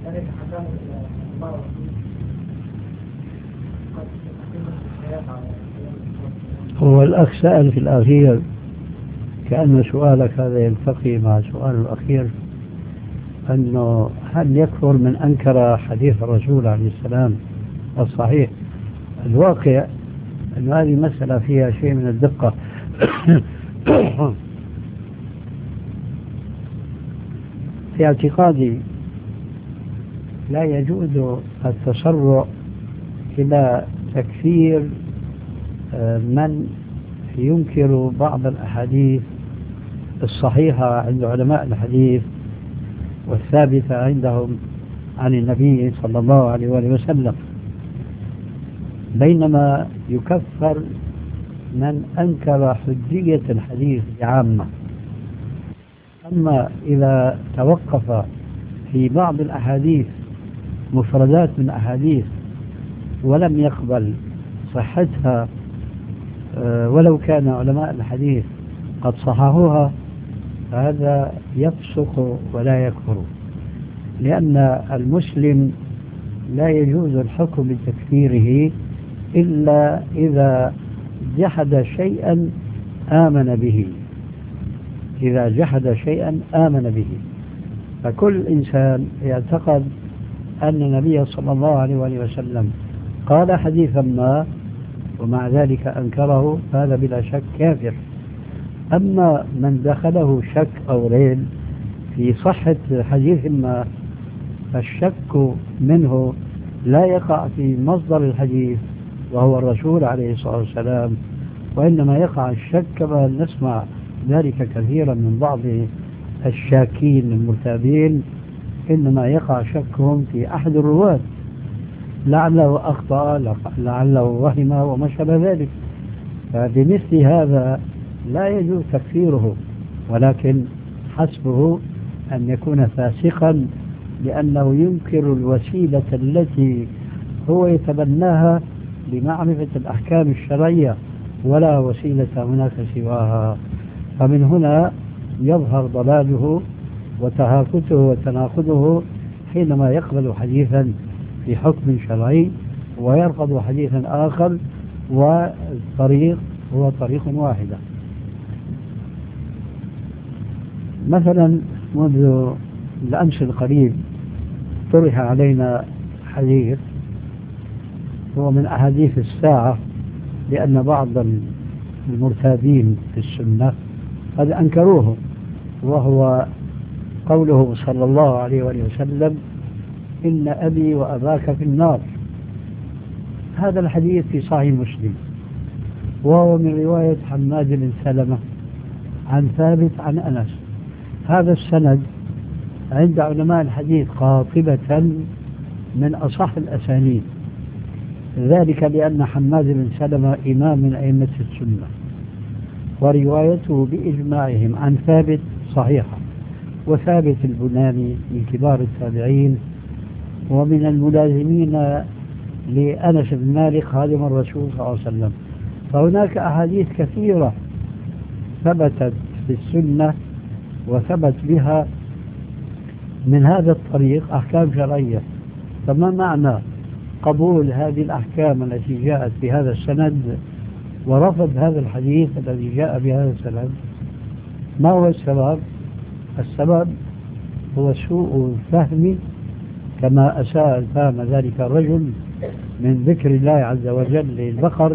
هو الأخ سأل في الأخير كأن سؤالك هذا يلتقي مع سؤال الأخير، أنه هل يكفر من أنكر حديث الرسول عليه السلام الصحيح؟ الواقع أن هذه مسألة فيها شيء من الدقة. في اعتقادي لا يجوز التسرع إلى تكفير من ينكر بعض الأحاديث الصحيحة عند علماء الحديث والثابتة عندهم عن النبي صلى الله عليه وسلم، بينما يكفر من أنكر حجية الحديث عامة. أما إذا توقف في بعض الأحاديث مفردات من أحاديث ولم يقبل صحتها ولو كان علماء الحديث قد صححوها، فهذا يفسق ولا يكفر، لأن المسلم لا يجوز الحكم بتكفيره إلا إذا جحد شيئا آمن به. إذا جحد شيئا آمن به، فكل إنسان يعتقد أن النبي صلى الله عليه وسلم قال حديثا ما ومع ذلك أنكره، فهذا بلا شك كافر. أما من دخله شك أو ريب في صحة حديث ما، فالشك منه لا يقع في مصدر الحديث وهو الرسول عليه الصلاة والسلام، وإنما يقع الشك كما نسمع ذلك كثيرا من بعض الشاكين المرتابين، إنما يقع شكهم في أحد الرواة، لعله أخطأ، لعله وهم وما شابه ذلك. فبمثل هذا لا يجوز تكفيره، ولكن حسبه أن يكون فاسقا لأنه ينكر الوسيلة التي هو يتبناها لمعرفة الأحكام الشرعية، ولا وسيلة هناك سواها. فمن هنا يظهر ضلاله وتهافته وتناقضه حينما يقبل حديثا في حكم شرعي ويرفض حديثا آخر، والطريق هو طريق واحدة. مثلا منذ الأمس القريب طرح علينا حديث هو من أحاديث الساعة، لأن بعض المرتابين في السنة قد أنكروه، وهو قوله صلى الله عليه وسلم: إن أبي وأباك في النار. هذا الحديث في صحيح مسلم، وهو من رواية حماد بن سلمة عن ثابت عن أنس. هذا السند عند علماء الحديث قاطبة من أصح الأسانيد، ذلك لأن حماد بن سلمة إمام من أئمة السنة، وروايته بإجماعهم عن ثابت صحيحة. وثابت البناني من كبار التابعين ومن الملازمين لأنس بن مالك خادم الرسول صلى الله عليه وسلم. فهناك أحاديث كثيرة ثبتت في السنة وثبت بها من هذا الطريق أحكام شرعية. فما معنى قبول هذه الأحكام التي جاءت بهذا السند ورفض هذا الحديث الذي جاء بهذا السند؟ ما هو السبب؟ السبب هو سوء الفهم، كما أساء الفهم ذلك الرجل من ذكر الله عز وجل للبقر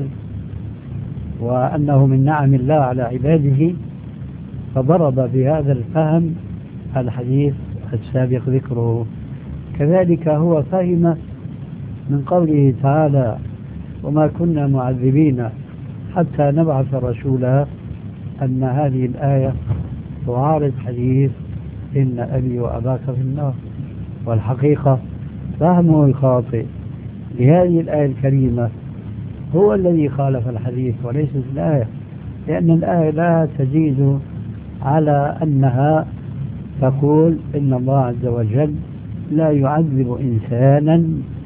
وأنه من نعم الله على عباده، فضرب بهذا الفهم الحديث السابق ذكره. كذلك هو فهم من قوله تعالى: وما كنا معذبين حتى نبعث رسولا، أن هذه الآية تعارض حديث إن أبي وأباك في النار. والحقيقة فهمه الخاطئ لهذه الآية الكريمة هو الذي خالف الحديث وليست الآية، لأن الآية لا تزيد على أنها تقول إن الله عز وجل لا يعذب إنسانا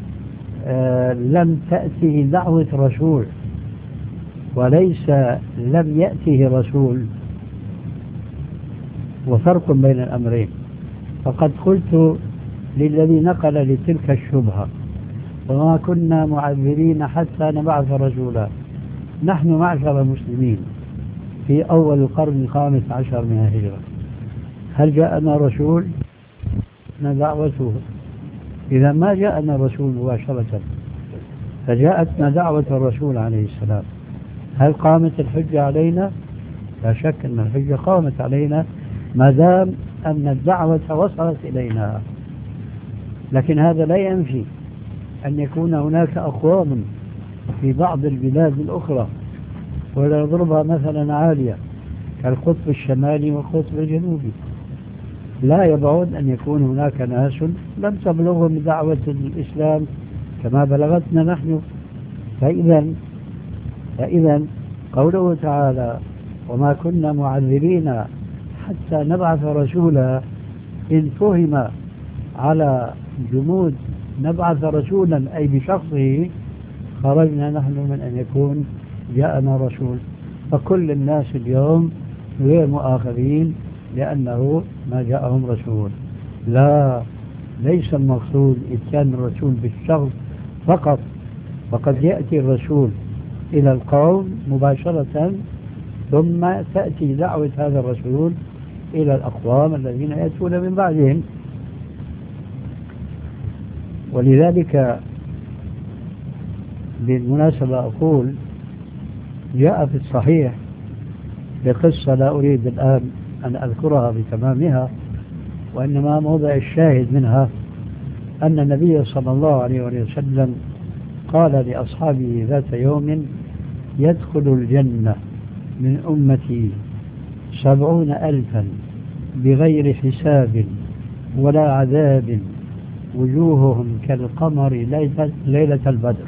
لم تأته دعوة رسول، وليس لم يأته رسول، وفرق بين الأمرين. فقد قلت للذي نقل لتلك الشبهة: وما كنا معذبين حتى نبعث رسولا. نحن معشر المسلمين في أول القرن 15 من الهجرة، هل جاءنا رسول؟ دعوته. إذا ما جاءنا رسول مباشرة، فجاءتنا دعوة الرسول عليه السلام. هل قامت الحجة علينا؟ لا شك أن الحجة قامت علينا ما دام أن الدعوة وصلت إلينا. لكن هذا لا ينفي أن يكون هناك أقوام في بعض البلاد الأخرى، ولا يضربها مثلا عالية كالقطب الشمالي والقطب الجنوبي، لا يبعد أن يكون هناك ناس لم تبلغهم دعوة الإسلام كما بلغتنا نحن. فإذا قوله تعالى: وما كنا معذبين حتى نبعث رسولا، إن فهم على جمود نبعث رسولا أي بشخصه، خرجنا نحن من أن يكون جاءنا رسول. فكل الناس اليوم غير مؤاخذين لأنه ما جاءهم رسول. لا، ليس المقصود إتيان الرسول بالشخص فقط، فقد يأتي الرسول إلى القوم مباشرة، ثم تأتي دعوة هذا الرسول إلى الأقوام الذين يأتون من بعدهم. ولذلك بالمناسبة أقول جاء في الصحيح بقصة لا أريد الآن أن أذكرها بتمامها، وإنما موضع الشاهد منها أن النبي صلى الله عليه وسلم قال لأصحابه ذات يوم: يدخل الجنة من أمتي 70,000 بغير حساب ولا عذاب، وجوههم كالقمر ليلة البدر.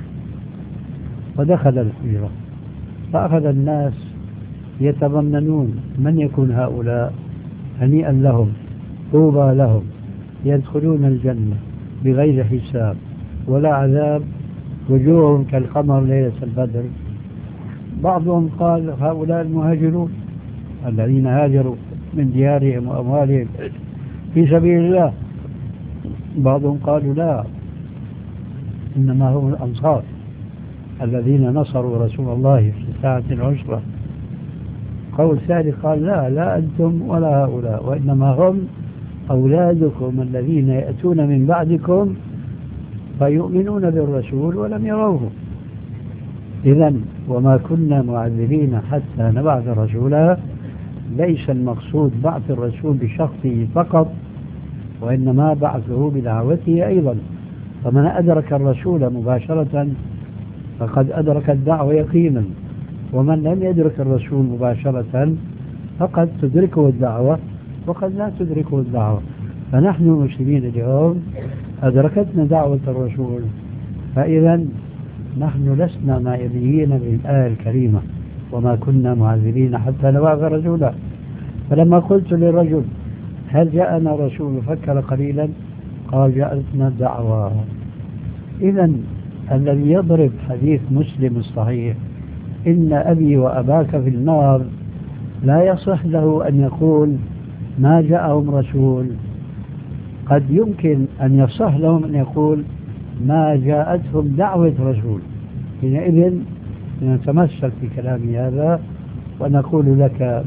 ودخل الحجرة فأخذ الناس يتضمنون من يكون هؤلاء، هنيئا لهم، طوبى لهم، يدخلون الجنة بغير حساب ولا عذاب، وجوههم كالقمر ليلة البدر. بعضهم قال: هؤلاء المهاجرون الذين هاجروا من ديارهم وأموالهم في سبيل الله. بعضهم قالوا: لا، إنما هم الأنصار الذين نصروا رسول الله في ساعة العسرة. قول ثالث قال: لا أنتم ولا هؤلاء، وإنما هم أولادكم الذين يأتون من بعدكم فيؤمنون بالرسول ولم يروه. إذن وما كنا معذبين حتى نبعث رسولا، ليس المقصود بعث الرسول بشخصه فقط، وإنما بعثه بدعوته أيضا. فمن أدرك الرسول مباشرة فقد أدرك الدعوة يقينا، ومن لم يدرك الرسول مباشرة فقد تدركه الدعوة وقد لا تدركه الدعوة. فنحن المسلمين اليوم أدركتنا دعوة الرسول، فإذا نحن لسنا نائبين بالآية الكريمة: وما كنا معذبين حتى نبعث رسولا. فلما قلت للرجل: هل جاءنا رسول؟ فكر قليلا قال: جاءتنا الدعوة. إذا الذي يضرب حديث مسلم الصحيح: إن أبي وأباك في النار، لا يصح له أن يقول ما جاءهم رسول. قد يمكن أن يصح لهم أن يقول ما جاءتهم دعوة رسول. حينئذ نتمسك في كلامي هذا ونقول لك: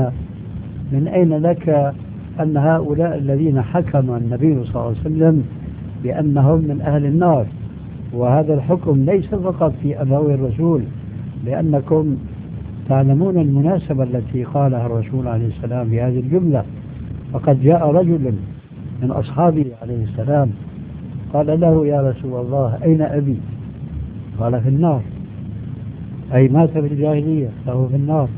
من أين لك أن هؤلاء الذين حكم النبي صلى الله عليه وسلم بأنهم من أهل النار؟ وهذا الحكم ليس فقط في أبوي الرسول، لأنكم تعلمون المناسبة التي قالها الرسول عليه السلام بهذه الجملة. فقد جاء رجل من أصحابه عليه السلام قال له: يا رسول الله، أين أبي؟ قال: في النار، أي مات في الجاهلية فهو في النار.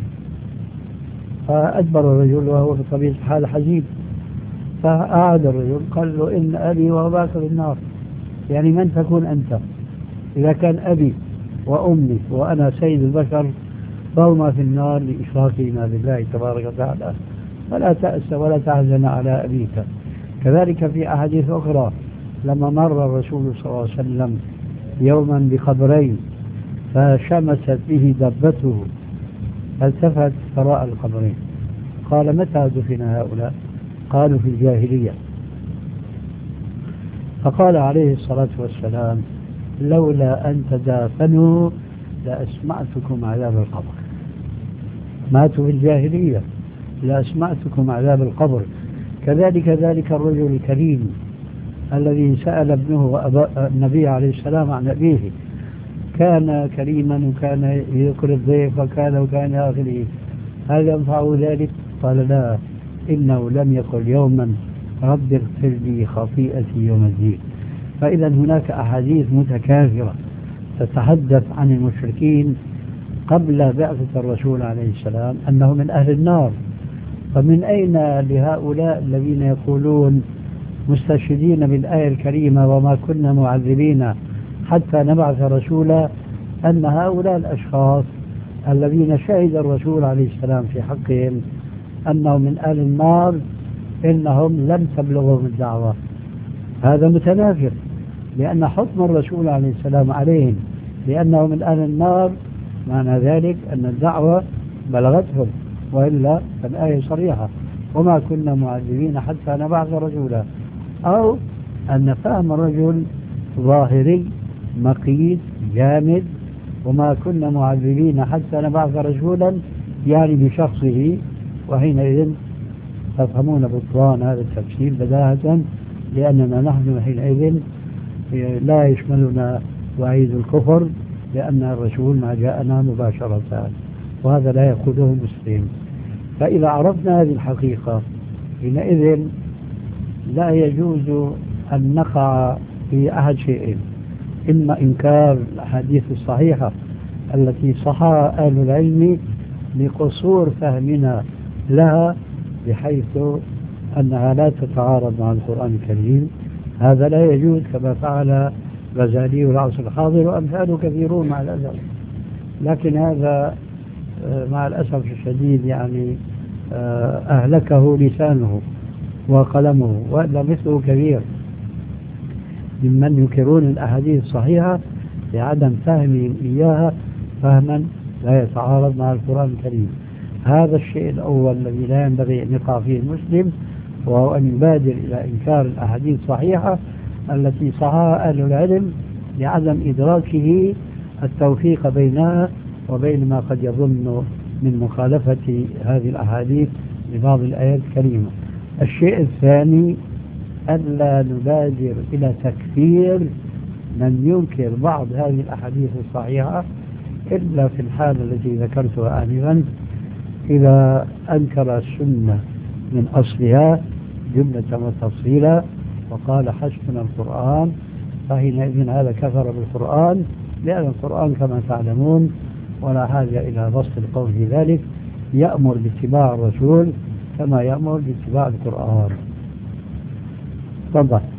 فأدبر الرجل وهو في طبيعة الحال حزين، فأعاد الرجل قال له: إن أبي وأباك في النار. يعني من تكون أنت؟ إذا كان أبي وأمي وأنا سيد البشر فهما في النار لإشراكهما بالله تبارك وتعالى، فلا تأس ولا تحزن على أبيك. كذلك في أحاديث أخرى لما مر الرسول صلى الله عليه وسلم يوما بقبرين فشمست به دبته، فالتفت فرأى القبرين، قال: متى دفن هؤلاء؟ قالوا: في الجاهلية. فقال عليه الصلاة والسلام: لولا أن تدافنوا لأسمعتكم عذاب القبر. ماتوا في الجاهلية، لأسمعتكم عذاب القبر. كذلك ذلك الرجل الكريم الذي سأل ابنه النبي عليه السلام عن أبيه، كان كريما وكان يذكر الضيف وكان إلى آخره، هل ينفع ذلك؟ قال: لا، إنه لم يقل يوما رب اغفر لي خطيئتي يوم الدين. فإذا هناك أحاديث متكاثرة تتحدث عن المشركين قبل بعثة الرسول عليه السلام أنه من أهل النار. فمن أين لهؤلاء الذين يقولون مستشهدين بالآية الكريمة وما كنا معذبين حتى نبعث رسولا، أن هؤلاء الأشخاص الذين شهد الرسول عليه السلام في حقهم أنهم من أهل النار إنهم لم تبلغهم الدعوة؟ هذا متنافر، لأن حكم الرسول عليه السلام عليهم لأنه من أهل النار معنى ذلك أن الدعوة بلغتهم، وإلا فالآية صريحة: وما كنا معذبين حتى نبعث رسولا. أو أن فهم الرجل ظاهري مقيت جامد، وما كنا معذبين حتى نبعث رسولا يعني بشخصه، وحينئذ تفهمون بطلان هذا التفسير بداهة، لأننا نحن حينئذ لا يشملنا وعيد الكفر، لأن الرسول ما جاءنا مباشرة، وهذا لا يقوله مسلم. فإذا عرفنا هذه الحقيقة حينئذ لا يجوز أن نقع في أحد شيئين: إما إنكار الأحاديث الصحيحة التي صحها أهل العلم لقصور فهمنا لها بحيث أنها لا تتعارض مع القرآن الكريم، هذا لا يجوز، كما فعل غزالي العصر الحاضر وأمثاله كثيرون مع الأسف. لكن هذا مع الأسف الشديد يعني أهلكه لسانه وقلمه، وإلا مثله كثير ممن ينكرون الأحاديث الصحيحة لعدم فهمهم إياها فهما لا يتعارض مع القرآن الكريم. هذا الشيء الأول الذي لا ينبغي أن يقع فيه المسلم، وهو أن يبادر إلى إنكار الأحاديث الصحيحة التي صحها أهل العلم لعدم إدراكه التوفيق بينها وبين ما قد يظن من مخالفة هذه الأحاديث لبعض الآيات الكريمة. الشيء الثاني: ألا نبادر إلى تكفير من ينكر بعض هذه الأحاديث الصحيحة إلا في الحالة التي ذكرتها آنفا، إذا أنكر السنة من أصلها جملة وتفصيلا وقال حسبنا القرآن، فحينئذ هذا كفر بالقرآن، لأن القرآن كما تعلمون ولا حاجة إلى بسط القول في ذلك يأمر باتباع الرسول كما يأمر باتباع القرآن. تفضل.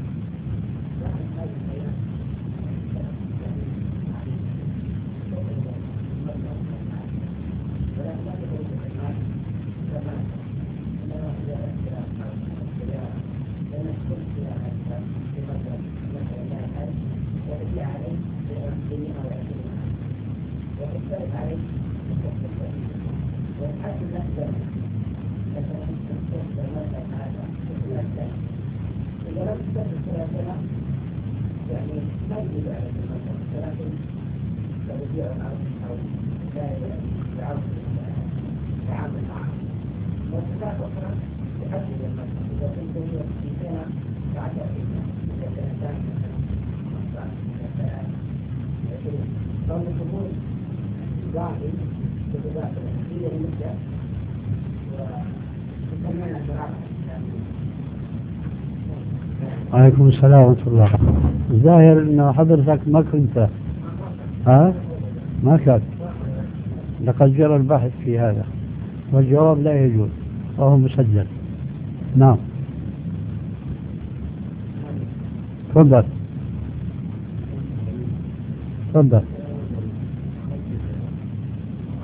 عليكم السلام ورحمة الله. الظاهر أن حضرتك ما كنت ما كان، لقد جرى البحث في هذا والجواب لا يجوز وهو مسجل. نعم تفضل.